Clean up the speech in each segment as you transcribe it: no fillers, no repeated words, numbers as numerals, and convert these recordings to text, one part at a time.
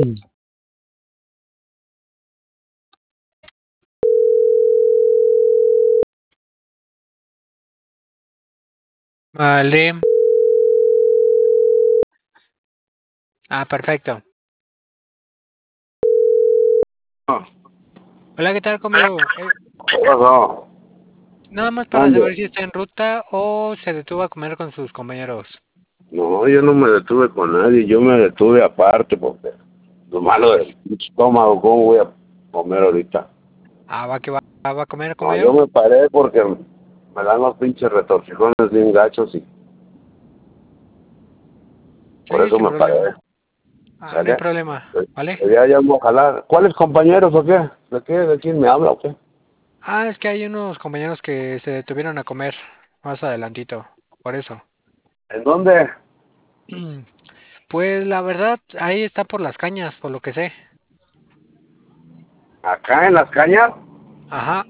Vale. Ah, perfecto. Hola, ¿qué tal, conmigo? ¿Qué pasó? Nada más para Mande. saber si está en ruta o se detuvo a comer con sus compañeros. No, yo no me detuve con nadie, yo me detuve aparte porque lo malo del pinche estómago, ¿cómo voy a comer ahorita? Ah, va a comer No, conmigo. yo me paré porque me dan los pinches retorcijones bien gachos y por Sí, eso sin me paré, problema. Ah, no hay ¿sale? problema, ¿vale? Ya vamos a jalar. ¿Cuáles compañeros o qué? ¿De qué? ¿De quién me habla o qué? Ah, es que hay unos compañeros que se detuvieron a comer más adelantito, por eso. ¿En dónde? Pues la verdad, ahí está por las cañas, por lo que sé. ¿Acá en las cañas? Ajá,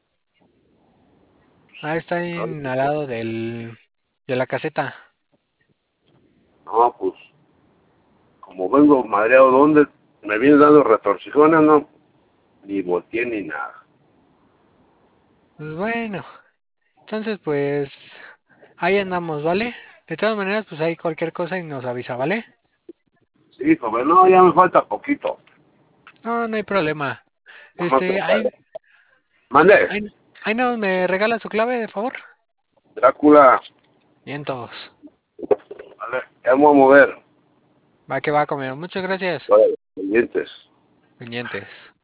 ahí está al lado de la caseta. No, pues, como vengo madreado, ¿dónde? Me viene dando retorcijones, no, ni volteé ni nada. Pues bueno, entonces pues ahí andamos, ¿vale? De todas maneras, pues hay cualquier cosa y nos avisa, ¿vale? Sí, joven, no, ya me falta poquito. No, no hay problema. Vamos a Ahí, tratar. Mande, ahí, ahí no me regala su clave, de favor. Drácula, Bien todos. vale, ya vamos a mover. Va que va a comer. Muchas gracias. Vale, pendientes. Pendientes.